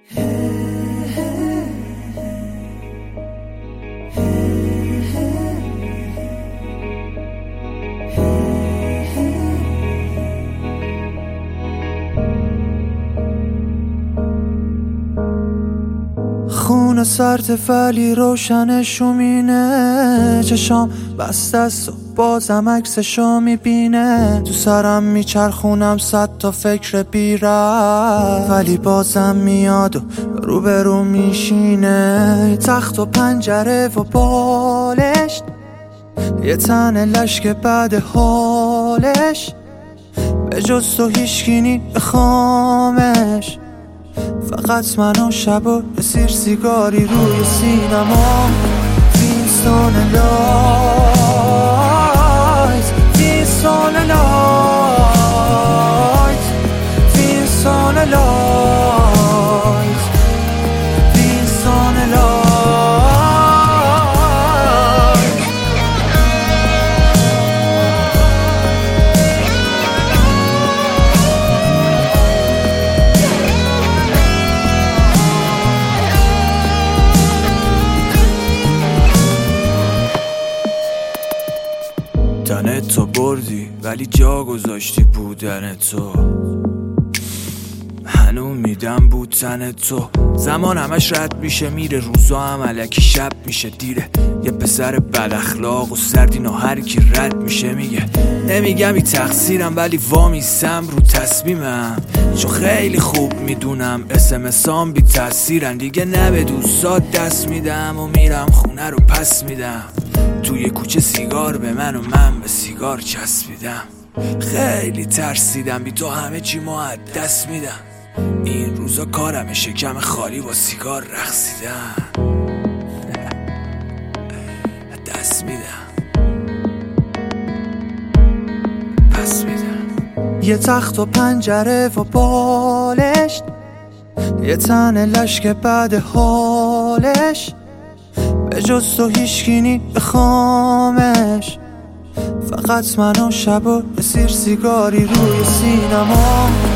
خونه سرد ولی روشنشو مینه، چشام بسته است و بازم عکسشو میبینه. تو سرم میچرخونم 100 تا فکر بی‌ربط، ولی بازم میاد و روبرو میشینه. تخت و پنجره و بالش، یه تن لشک بعد حالش، به جز تو هیچکی نی خامش. فقط من و شب و سیر سیگاری روی سینما. وینستون لایت، وینستون لایت، وینستون لایت، وینستون لایت. تنه تو بردی ولی جا گذاشتی بودن تو. هنو میدم بود تن تو. زمان همش رد میشه میره، روزا هم الکی شب میشه دیره. یه پسر بد اخلاق و سردینو هر کی رد میشه میگه نمیگم ای تقصیرم، ولی وامیستم رو تصمیمم، چون خیلی خوب میدونم اسمسام بی تاثیرن دیگه. نه به دوستات دست میدم و میرم خونه رو پس میدم. توی کوچه سیگار به من و من به سیگار چسبیدم. خیلی ترسیدم بی تو همه چی ما از دست میدم. این روزا کارم شکم خالی با سیگار رقصیدم. دست میدم پس میدم. یه تخت و پنجره و بالش، یه تن لشک بعد حالش، به جز تو هیچکی نی خامش. فقط من و شب و سیر سیگاری روی سینما.